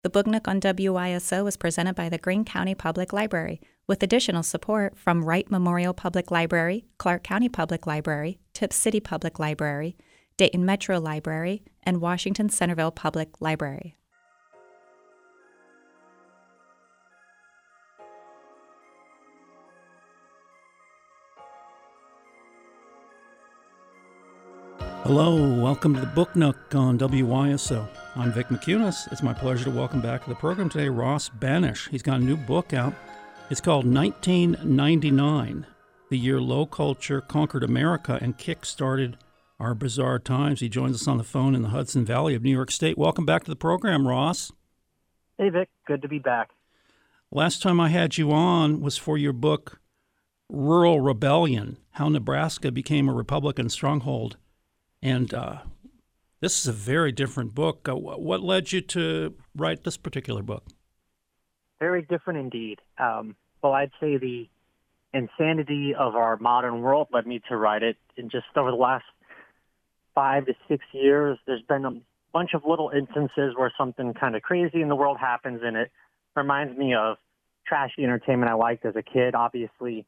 The Book Nook on WYSO is presented by the Greene County Public Library, with additional support from Wright Memorial Public Library, Clark County Public Library, Tipp City Public Library, Dayton Metro Library, and Washington Centerville Public Library. Hello, welcome to the Book Nook on WYSO. I'm Vic McCunis. It's my pleasure to welcome back to the program today Ross Banish. He's got a new book out. It's called 1999, The Year Low Culture Conquered America and Kick-Started Our Bizarre Times. He joins us on the phone in the Hudson Valley of New York State. Welcome back to the program, Ross. Hey, Vic. Good to be back. Last time I had you on was for your book, Rural Rebellion, How Nebraska Became a Republican Stronghold. And this is a very different book. What led you to write this particular book? Very different indeed. Well, I'd say the insanity of our modern world led me to write it. And just over the last 5 to 6 years, there's been a bunch of little instances where something kind of crazy in the world happens, and it reminds me of trashy entertainment I liked as a kid. Obviously,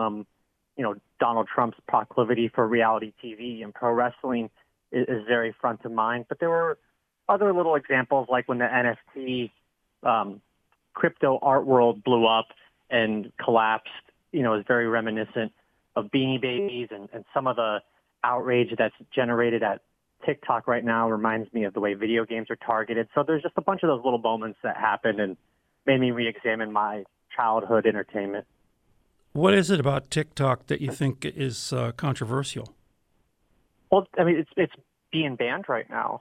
Donald Trump's proclivity for reality TV and pro wrestling is very front of mind. But there were other little examples, like when the NFT crypto art world blew up and collapsed, is very reminiscent of Beanie Babies, and some of the outrage that's generated at TikTok right now reminds me of the way video games are targeted. So there's just a bunch of those little moments that happened and made me re-examine my childhood entertainment. What is it about TikTok that you think is controversial? Well, I mean, it's being banned right now.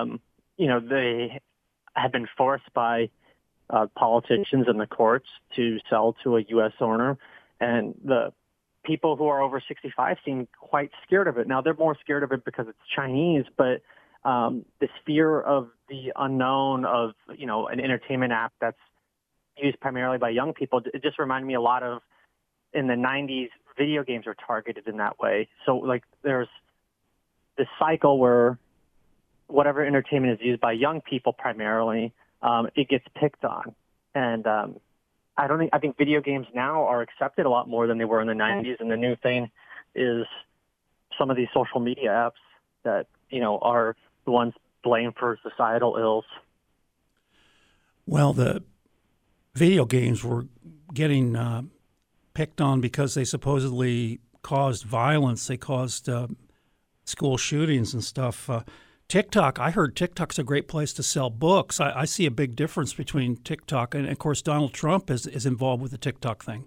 They have been forced by politicians and the courts to sell to a U.S. owner, and the people who are over 65 seem quite scared of it. Now, they're more scared of it because it's Chinese, but this fear of the unknown of, an entertainment app that's used primarily by young people, it just reminded me a lot of in the 90s, video games are targeted in that way. So, there's this cycle where whatever entertainment is used by young people primarily, it gets picked on. And I think video games now are accepted a lot more than they were in the 90s. And the new thing is some of these social media apps that, are the ones blamed for societal ills. Well, the video games were getting picked on because they supposedly caused violence. They caused school shootings and stuff. TikTok, I heard TikTok's a great place to sell books. I see a big difference between TikTok and, of course, Donald Trump is involved with the TikTok thing.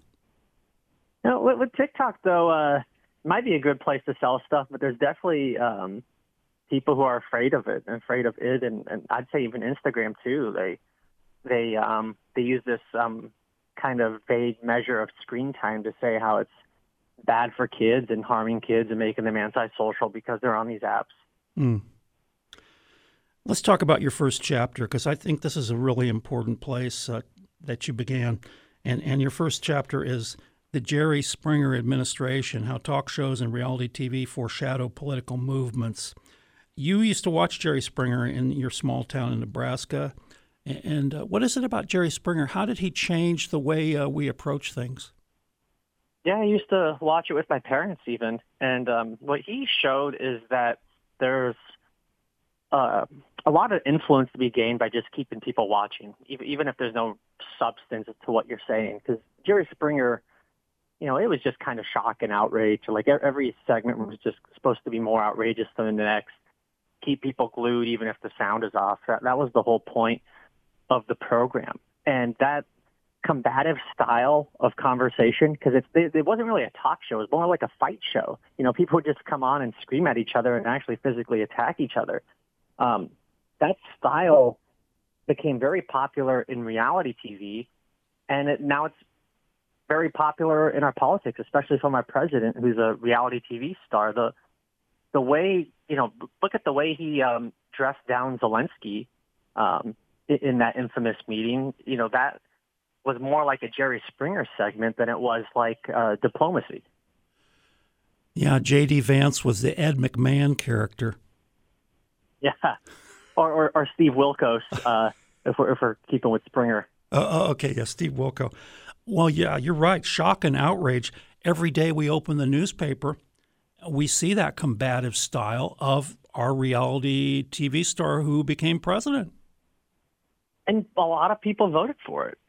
With TikTok, though, it might be a good place to sell stuff, but there's definitely people who are afraid of it, and I'd say even Instagram too. They use this kind of vague measure of screen time to say how it's bad for kids and harming kids and making them antisocial because they're on these apps. Mm. Let's talk about your first chapter, because I think this is a really important place that you began. And your first chapter is The Jerry Springer Administration, How Talk Shows and Reality TV Foreshadow Political Movements. You used to watch Jerry Springer in your small town in Nebraska. And what is it about Jerry Springer? How did he change the way we approach things? Yeah, I used to watch it with my parents even. And what he showed is that there's a lot of influence to be gained by just keeping people watching, even if there's no substance to what you're saying. Because Jerry Springer, it was just kind of shock and outrage. Like every segment was just supposed to be more outrageous than the next. Keep people glued even if the sound is off. That was the whole point of the program. And that combative style of conversation, because it wasn't really a talk show. It was more like a fight show. People would just come on and scream at each other and actually physically attack each other. That style became very popular in reality TV, and now it's very popular in our politics, especially from our president, who's a reality TV star. The way, look at the way he dressed down Zelensky in that infamous meeting. That was more like a Jerry Springer segment than it was like diplomacy. Yeah, J.D. Vance was the Ed McMahon character. Yeah, or Steve Wilkos if we're keeping with Springer. Okay, yeah, Steve Wilco. Well, yeah, you're right. Shock and outrage. Every day we open the newspaper, we see that combative style of our reality TV star who became president. And a lot of people voted for it,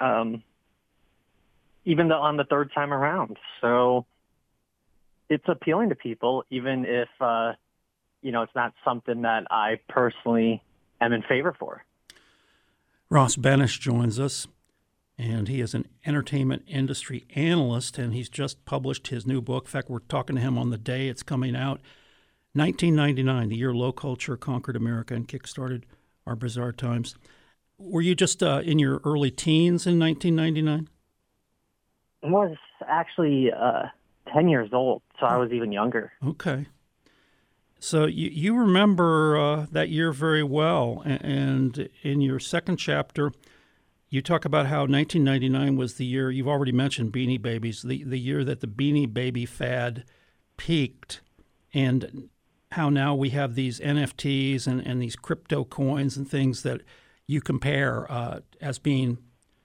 even on the third time around. So it's appealing to people, even if, it's not something that I personally am in favor for. Ross Benesch joins us, and he is an entertainment industry analyst, and he's just published his new book. In fact, we're talking to him on the day it's coming out. 1999, the year low culture conquered America and kickstarted our bizarre times. Were you just in your early teens in 1999? I was actually 10 years old, so I was even younger. Okay. So you remember that year very well, and in your second chapter, you talk about how 1999 was the year, you've already mentioned Beanie Babies, the year that the Beanie Baby fad peaked, and how now we have these NFTs and these crypto coins and things that you compare as being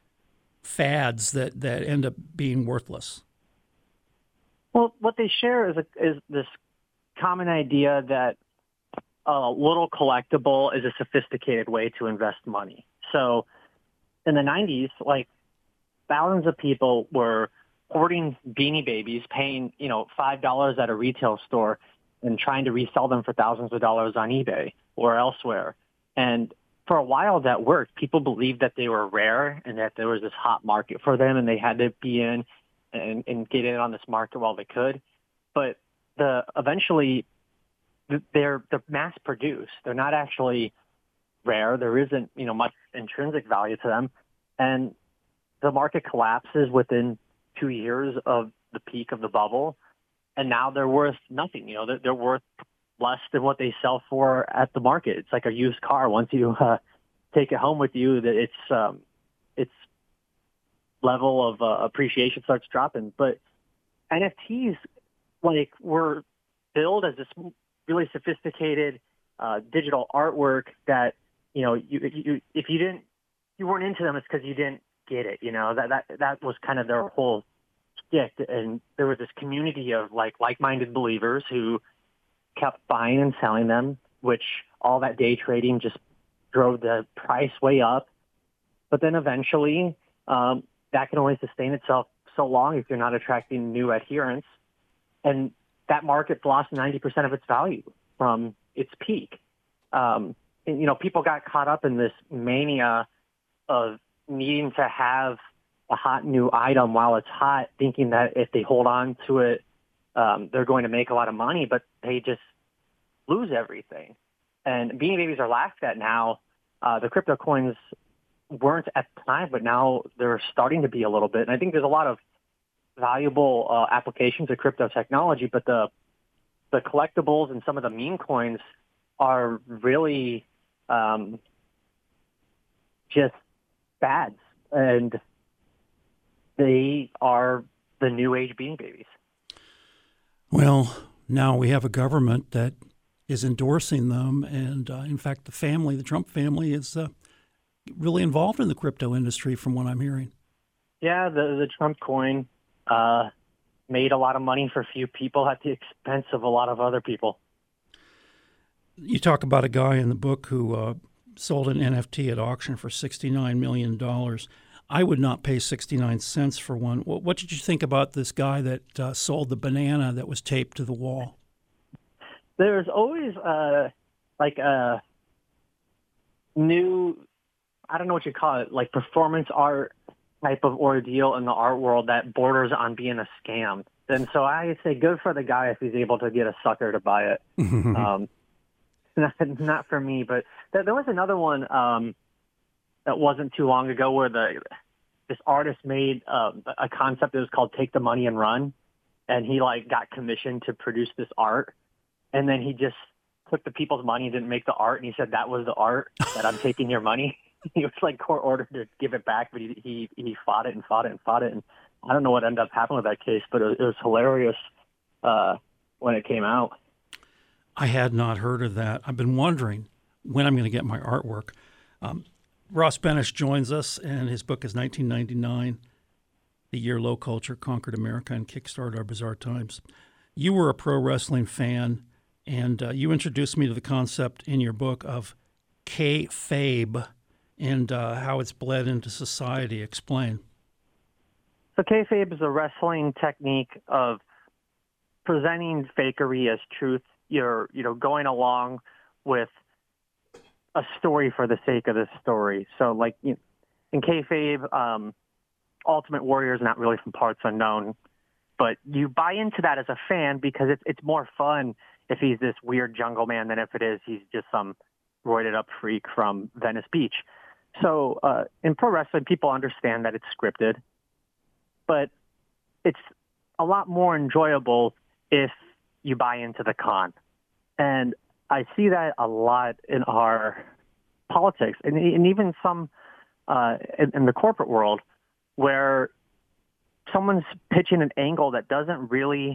fads that end up being worthless. Well, what they share is this common idea that a little collectible is a sophisticated way to invest money. So in the 90s, like thousands of people were hoarding Beanie Babies, paying, $5 at a retail store and trying to resell them for thousands of dollars on eBay or elsewhere. And for a while that worked. People believed that they were rare and that there was this hot market for them and they had to be in and get in on this market while they could. But eventually they're mass produced. They're not actually rare. There isn't, much intrinsic value to them. And the market collapses within 2 years of the peak of the bubble. And now they're worth nothing. They're worth less than what they sell for at the market. It's like a used car. Once you take it home with you, that its level of appreciation starts dropping. But NFTs, were billed as this really sophisticated digital artwork that if you weren't into them, it's because you didn't get it. That was kind of their whole shtick. And there was this community of like-minded believers who kept buying and selling them, which all that day trading just drove the price way up. But then eventually that can only sustain itself so long if you're not attracting new adherents. And that market's lost 90% of its value from its peak. And, people got caught up in this mania of needing to have a hot new item while it's hot, thinking that if they hold on to it, they're going to make a lot of money, but they just lose everything. And Beanie Babies are laughed at now. The crypto coins weren't at the time, but now they're starting to be a little bit. And I think there's a lot of valuable applications of crypto technology, but the collectibles and some of the meme coins are really just fads, and they are the new age Beanie Babies. Well, now we have a government that is endorsing them, and in fact, the Trump family is really involved in the crypto industry, from what I'm hearing. Yeah, the Trump coin made a lot of money for a few people at the expense of a lot of other people. You talk about a guy in the book who sold an NFT at auction for $69 million. I would not pay 69 cents for one. What did you think about this guy that sold the banana that was taped to the wall? There's always a new, I don't know what you call it, like performance art type of ordeal in the art world that borders on being a scam. And so I say good for the guy if he's able to get a sucker to buy it. Not for me, but there was another one that wasn't too long ago where this artist made a concept that was called Take the Money and Run. And he got commissioned to produce this art. And then he just took the people's money and didn't make the art. And he said, that was the art, that I'm taking your money. He was court ordered to give it back, but he fought it and fought it and fought it. And I don't know what ended up happening with that case, but it was hilarious when it came out. I had not heard of that. I've been wondering when I'm going to get my artwork. Ross Benesch joins us, and his book is 1999, The Year Low Culture Conquered America and Kickstarted Our Bizarre Times. You were a pro wrestling fan, and you introduced me to the concept in your book of kayfabe and how it's bled into society. Explain. So kayfabe is a wrestling technique of presenting fakery as truth. You're going along with a story for the sake of the story. So like in kayfabe, Ultimate Warrior is not really from Parts Unknown, but you buy into that as a fan because it's more fun if he's this weird jungle man than if it is he's just some roided up freak from Venice Beach. So in pro wrestling, people understand that it's scripted, but it's a lot more enjoyable if you buy into the con. And I see that a lot in our politics and even some in the corporate world where someone's pitching an angle that doesn't really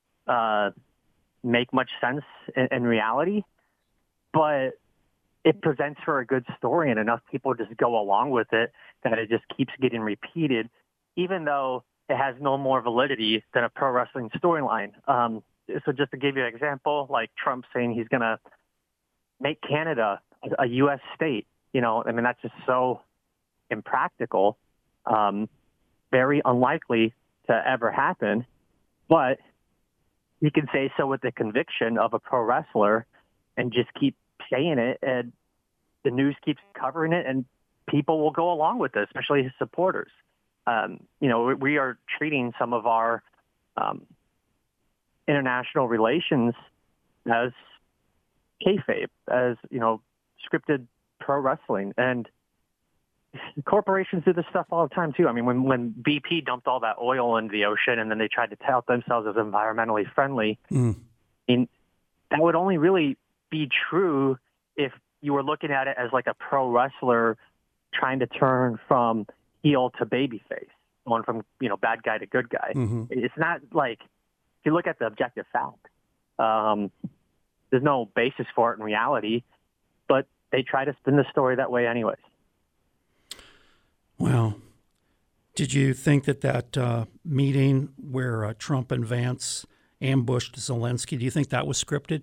make much sense in reality, but it presents for a good story and enough people just go along with it that it just keeps getting repeated, even though it has no more validity than a pro wrestling storyline. So just to give you an example, like Trump saying he's going to make Canada a U.S. state, that's just so impractical, very unlikely to ever happen. But you can say so with the conviction of a pro wrestler and just keep saying it, and the news keeps covering it, and people will go along with it, especially his supporters. We are treating some of our international relations as kayfabe, as, scripted pro wrestling. And corporations do this stuff all the time, too. I mean, when BP dumped all that oil into the ocean and then they tried to tout themselves as environmentally friendly, that would only really be true if you were looking at it as like a pro wrestler trying to turn from heel to babyface, going from, bad guy to good guy. Mm-hmm. It's not like, if you look at the objective fact, there's no basis for it in reality, but they try to spin the story that way anyways. Well, did you think that meeting where Trump and Vance ambushed Zelensky, do you think that was scripted?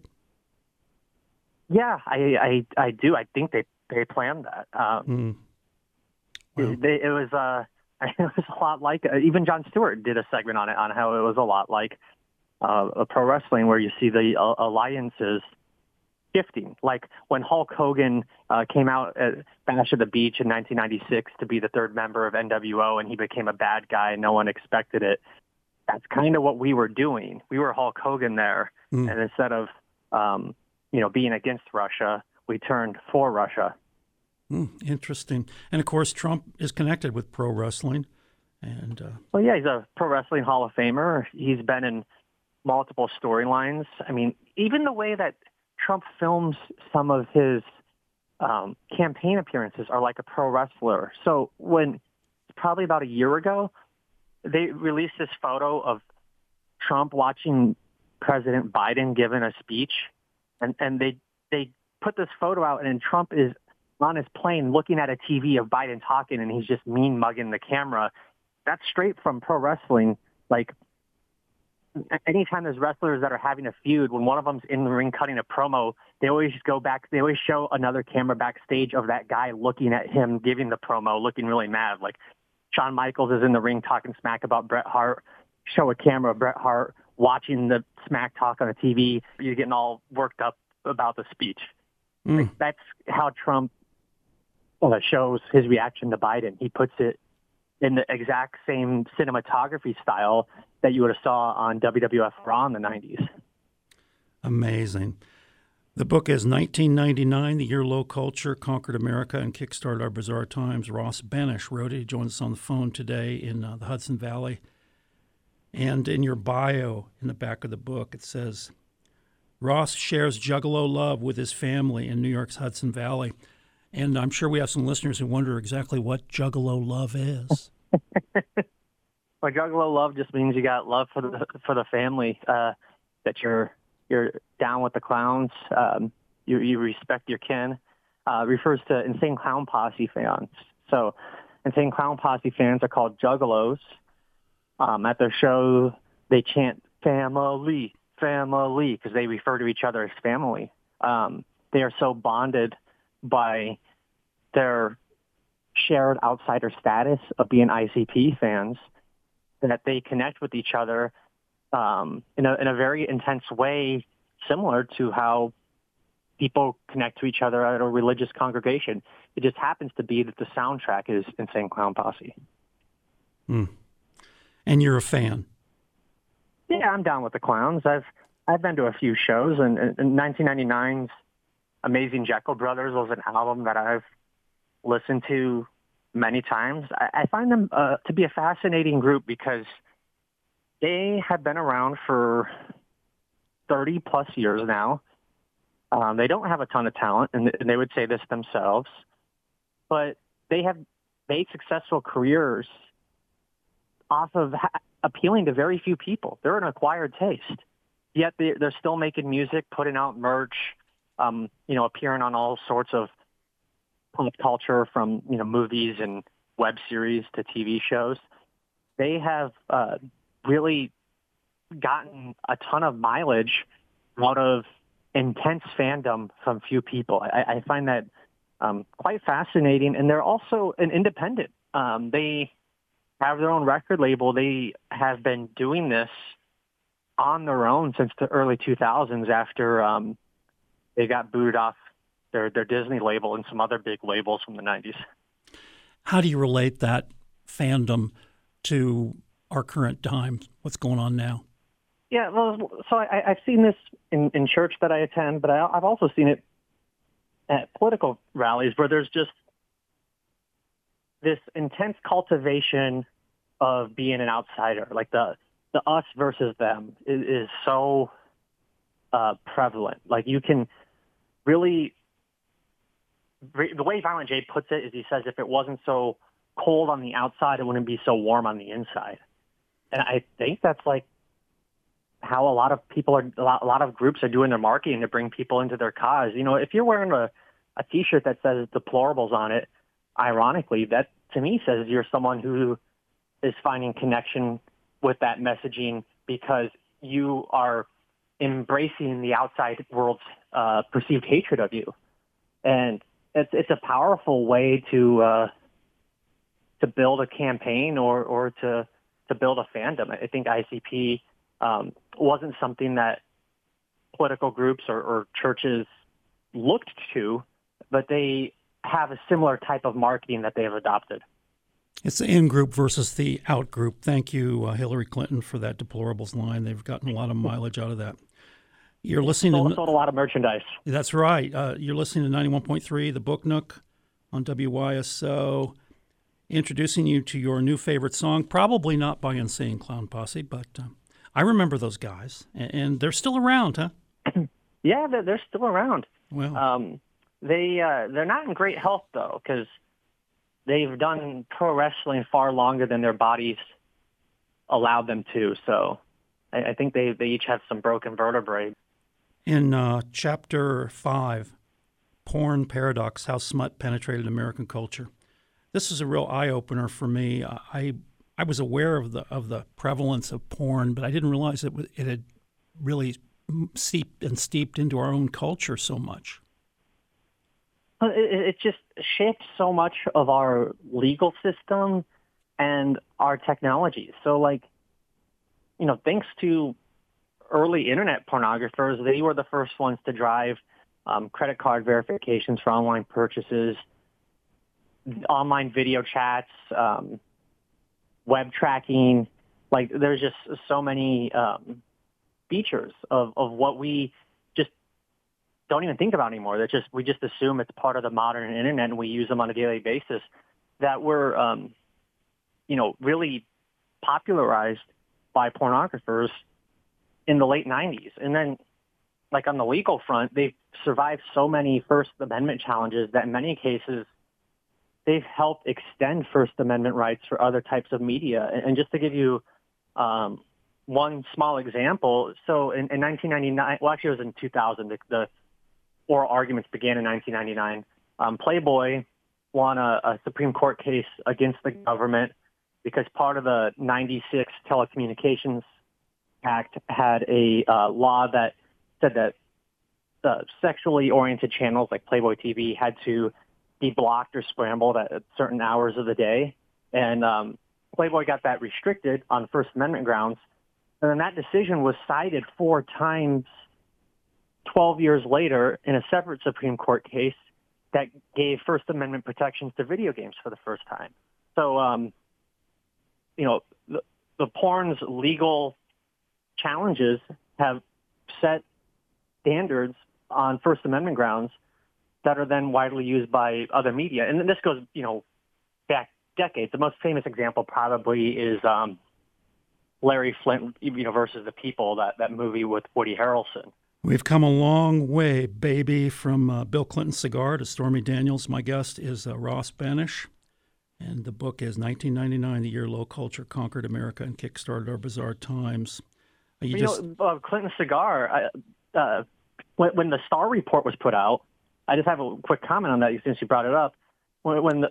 Yeah, I do. I think they planned that. Well, it was a lot like, even Jon Stewart did a segment on it, on how it was a lot like a pro wrestling where you see the alliances shifting. Like when Hulk Hogan came out at Bash at the Beach in 1996 to be the third member of NWO, and he became a bad guy and no one expected it. That's kind of what we were doing. We were Hulk Hogan there, and instead of being against Russia, we turned for Russia. Interesting. And of course, Trump is connected with pro wrestling. And well, yeah, he's a pro wrestling Hall of Famer. He's been in multiple storylines. I mean, even the way that Trump films some of his campaign appearances are like a pro wrestler. So when probably about a year ago, they released this photo of Trump watching President Biden giving a speech, and they put this photo out, and Trump is on his plane looking at a TV of Biden talking, and he's just mean mugging the camera. That's straight from pro wrestling. Like, anytime there's wrestlers that are having a feud, when one of them's in the ring cutting a promo, they always go back. They always show another camera backstage of that guy looking at him giving the promo, looking really mad. Like Shawn Michaels is in the ring talking smack about Bret Hart. Show a camera of Bret Hart watching the smack talk on the TV. You're getting all worked up about the speech. Like, that's how Trump shows his reaction to Biden. He puts it in the exact same cinematography style that you would have saw on WWF Raw in the 90s. Amazing. The book is 1999, The Year Low Culture Conquered America and Kickstarted Our Bizarre Times. Ross Benesch wrote it. He joins us on the phone today in the Hudson Valley. And in your bio, in the back of the book, it says, Ross shares Juggalo love with his family in New York's Hudson Valley. And I'm sure we have some listeners who wonder exactly what Juggalo love is. Well, Juggalo love just means you got love for the family, that you're down with the clowns, you respect your kin, refers to Insane Clown Posse fans. So Insane Clown Posse fans are called juggalos. At their show, they chant family, family, because they refer to each other as family. They are so bonded by their shared outsider status of being ICP fans that they connect with each other in a very intense way, similar to how people connect to each other at a religious congregation. It just happens to be that the soundtrack is Insane Clown Posse. Mm. And you're a fan? Yeah, I'm down with the clowns. I've been to a few shows, and 1999's Amazing Jekyll Brothers was an album that I've listened to many times. I find them to be a fascinating group because they have been around for 30 plus years now. They don't have a ton of talent, and they would say this themselves, but they have made successful careers off of appealing to very few people. They're an acquired taste, yet they're still making music, putting out merch, appearing on all sorts of pop culture, from movies and web series to TV shows. They have really gotten a ton of mileage out of intense fandom from few people. I find that quite fascinating, and they're also an independent. They have their own record label. They have been doing this on their own since the early 2000s after they got booted off their Disney label and some other big labels from the 90s. How do you relate that fandom to our current time? What's going on now? Yeah, well, so I've seen this in church that I attend, but I've also seen it at political rallies where there's just this intense cultivation of being an outsider. Like the us versus them is so prevalent. Like you can really, the way Violent J puts it is he says if it wasn't so cold on the outside, it wouldn't be so warm on the inside. And I think that's like how a lot of people are, a lot of groups are doing their marketing to bring people into their cause. If you're wearing a T-shirt that says deplorables on it, ironically, that to me says you're someone who is finding connection with that messaging because you are embracing the outside world's perceived hatred of you. And it's a powerful way to build a campaign or to build a fandom. I think ICP wasn't something that political groups or churches looked to, but they have a similar type of marketing that they have adopted. It's the in-group versus the out-group. Thank you, Hillary Clinton, for that deplorables line. They've gotten a lot of mileage out of that. You're listening sold a lot of merchandise. That's right. You're listening to 91.3, The Book Nook on WYSO, introducing you to your new favorite song, probably not by Insane Clown Posse, but I remember those guys, and they're still around, huh? Yeah, they're still around. Well, they're not in great health, though, because they've done pro wrestling far longer than their bodies allowed them to. So I think they each have some broken vertebrae. In Chapter 5, Porn Paradox, How Smut Penetrated American Culture, this is a real eye-opener for me. I was aware of the prevalence of porn, but I didn't realize it had really steeped into our own culture so much. It just shaped so much of our legal system and our technology. So, thanks to early internet pornographers, they were the first ones to drive credit card verifications for online purchases, online video chats, web tracking. There's just so many features of what we just don't even think about anymore. We just assume it's part of the modern internet, and we use them on a daily basis, that were really popularized by pornographers in the late 90s. And then, on the legal front, they've survived so many First Amendment challenges that in many cases they've helped extend First Amendment rights for other types of media. And just to give you one small example, so in 1999, well, actually it was in 2000, the oral arguments began in 1999. Playboy won a Supreme Court case against the government because part of the 96 Telecommunications Act had a law that said that sexually oriented channels like Playboy TV had to be blocked or scrambled at certain hours of the day. And Playboy got that restricted on First Amendment grounds. And then that decision was cited 4 times 12 years later in a separate Supreme Court case that gave First Amendment protections to video games for the first time. So, the porn's legal challenges have set standards on First Amendment grounds that are then widely used by other media. And this goes, back decades. The most famous example probably is Larry Flint, versus the People, that movie with Woody Harrelson. We've come a long way, baby, from Bill Clinton's cigar to Stormy Daniels. My guest is Ross Benesch, and the book is 1999, The Year Low Culture Conquered America and Kickstarted Our Bizarre Times. Clinton's cigar, when the Starr report was put out, I just have a quick comment on that since you brought it up. In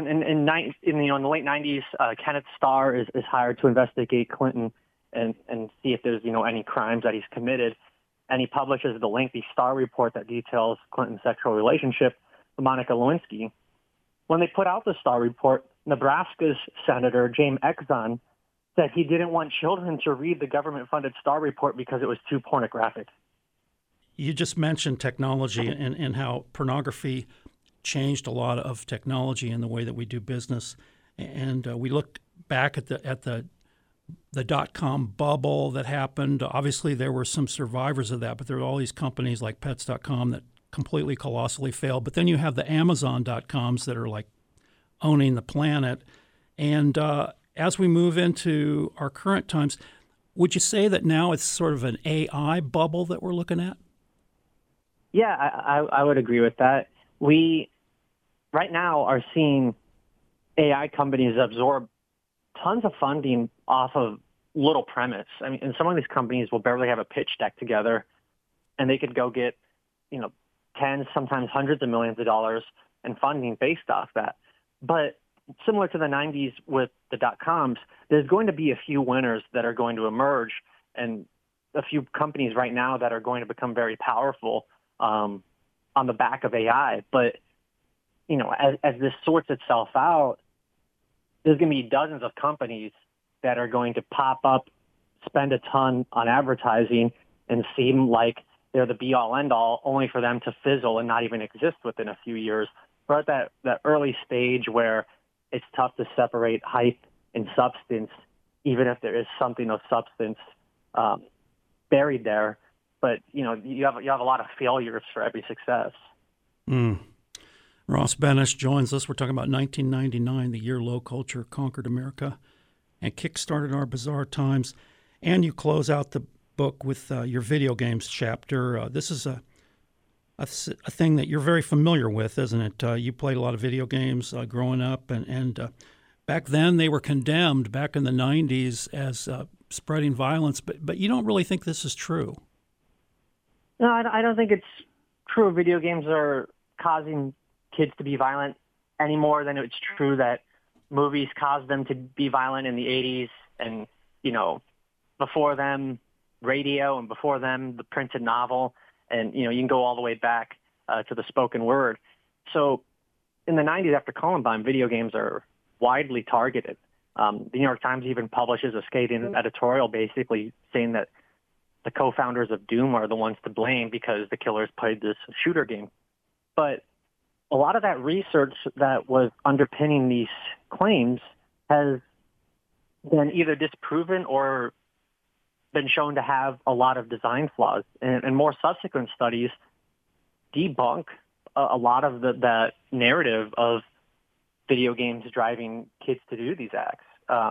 the late 90s, Kenneth Starr is hired to investigate Clinton and see if there's any crimes that he's committed, and he publishes the lengthy Starr report that details Clinton's sexual relationship with Monica Lewinsky. When they put out the Starr report, Nebraska's Senator James Exon said he didn't want children to read the government-funded Starr report because it was too pornographic. You just mentioned technology and how pornography changed a lot of technology in the way that we do business. And we look back at the dot-com bubble that happened. Obviously, there were some survivors of that, but there were all these companies like Pets.com that completely colossally failed. But then you have the Amazon.coms that are like owning the planet. And as we move into our current times, would you say that now it's sort of an AI bubble that we're looking at? Yeah, I would agree with that. We right now are seeing AI companies absorb tons of funding off of little premise. I mean, and some of these companies will barely have a pitch deck together, and they could go get, tens, sometimes hundreds of millions of dollars in funding based off that. But similar to the 90s with the dot-coms, there's going to be a few winners that are going to emerge and a few companies right now that are going to become very powerful on the back of AI. But, as this sorts itself out, there's going to be dozens of companies that are going to pop up, spend a ton on advertising, and seem like they're the be-all, end-all, only for them to fizzle and not even exist within a few years. We're at that early stage where it's tough to separate hype and substance, even if there is something of substance buried there. But, you have a lot of failures for every success. Ross Benesch joins us. We're talking about 1999, the year low culture conquered America and kickstarted our bizarre times. And you close out the book with your video games chapter. This is a thing that you're very familiar with, isn't it? You played a lot of video games growing up, and back then they were condemned back in the 90s as spreading violence, but you don't really think this is true. No, I don't think it's true. Video games are causing kids to be violent any more than it's true that movies caused them to be violent in the 80s and, before them, radio, and before them, the printed novel. And, you can go all the way back to the spoken word. So in the 90s after Columbine, video games are widely targeted. The New York Times even publishes a scathing editorial basically saying that the co-founders of Doom are the ones to blame because the killers played this shooter game. But a lot of that research that was underpinning these claims has been either disproven or been shown to have a lot of design flaws. And more subsequent studies debunk a lot of the narrative of video games driving kids to do these acts.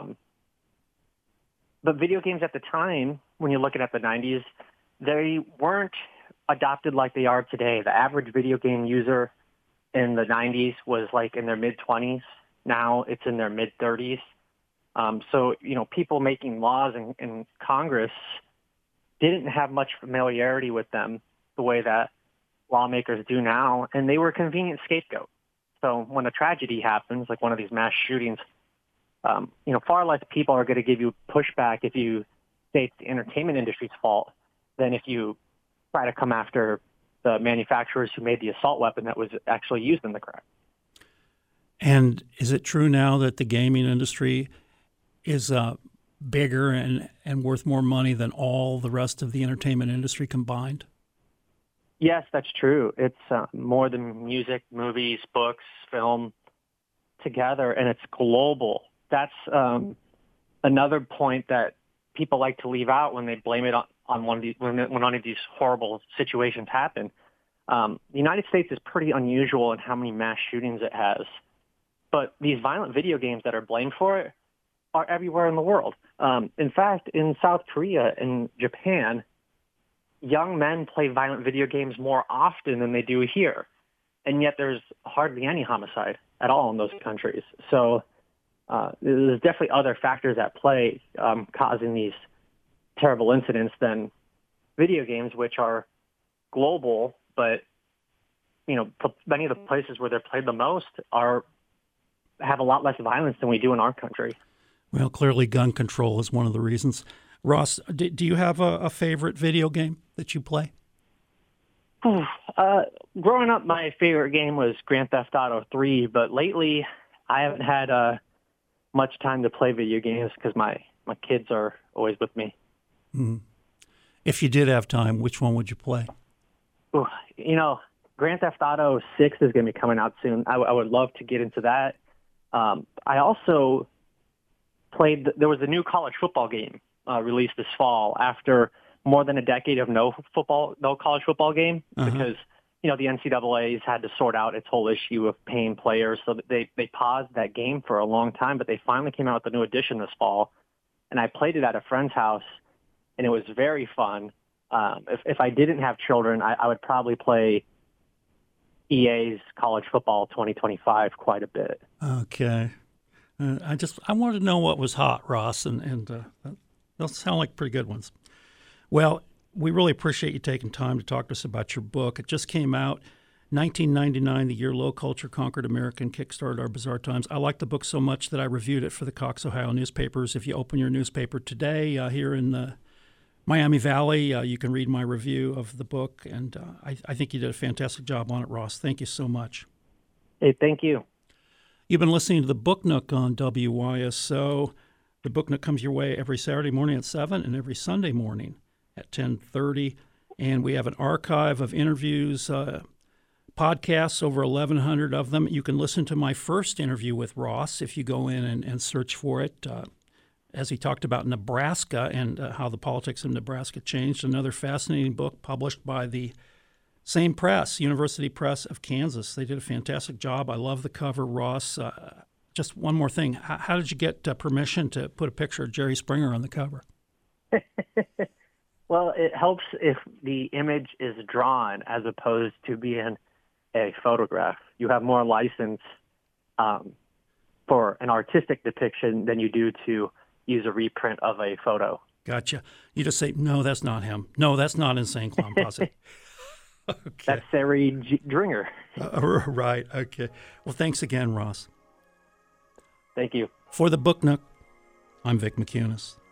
But video games at the time, when you're looking at the 90s, they weren't adopted like they are today. The average video game user in the 90s was like in their mid-20s. Now it's in their mid-30s. So, people making laws in Congress didn't have much familiarity with them the way that lawmakers do now, and they were a convenient scapegoat. So when a tragedy happens, like one of these mass shootings, far less people are going to give you pushback if you say it's the entertainment industry's fault than if you try to come after the manufacturers who made the assault weapon that was actually used in the crime. And is it true now that the gaming industry is bigger and worth more money than all the rest of the entertainment industry combined? Yes, that's true. It's more than music, movies, books, film together, and it's global. That's another point that people like to leave out when they blame it on one of these, when one of these horrible situations happen. The United States is pretty unusual in how many mass shootings it has, but these violent video games that are blamed for it are everywhere in the world. In fact, in South Korea and Japan, young men play violent video games more often than they do here, and yet there's hardly any homicide at all in those countries. So there's definitely other factors at play causing these terrible incidents than video games, which are global, but many of the places where they're played the most have a lot less violence than we do in our country. Well, clearly gun control is one of the reasons. Ross, do you have a favorite video game that you play? Growing up, my favorite game was Grand Theft Auto 3, but lately I haven't had much time to play video games because my kids are always with me. Mm-hmm. If you did have time, which one would you play? Grand Theft Auto 6 is going to be coming out soon. I would love to get into that. I also there was a new college football game released this fall after more than a decade of no college football game, because the NCAA's had to sort out its whole issue of paying players, so that they paused that game for a long time, but they finally came out with a new edition this fall, and I played it at a friend's house, and it was very fun. If I didn't have children, I would probably play EA's College Football 2025 quite a bit. Okay. I wanted to know what was hot, Ross, and those sound like pretty good ones. Well, we really appreciate you taking time to talk to us about your book. It just came out, 1999, The Year Low Culture Conquered America and Kickstarted Our Bizarre Times. I liked the book so much that I reviewed it for the Cox, Ohio newspapers. If you open your newspaper today here in the Miami Valley, you can read my review of the book, and I think you did a fantastic job on it, Ross. Thank you so much. Hey, thank you. You've been listening to the Book Nook on WYSO. The Book Nook comes your way every Saturday morning at 7 and every Sunday morning at 10:30. And we have an archive of interviews, podcasts, over 1,100 of them. You can listen to my first interview with Ross if you go in and search for it, as he talked about Nebraska and how the politics of Nebraska changed. Another fascinating book published by the same press, University Press of Kansas. They did a fantastic job. I love the cover, Ross. Just one more thing. How did you get permission to put a picture of Jerry Springer on the cover? Well, it helps if the image is drawn as opposed to being a photograph. You have more license for an artistic depiction than you do to use a reprint of a photo. Gotcha. You just say, no, that's not him. No, that's not Insane Clown Posse. Okay. That's Sari Dringer. Right. Okay. Well, thanks again, Ross. Thank you. For the Book Nook, I'm Vic McCunis.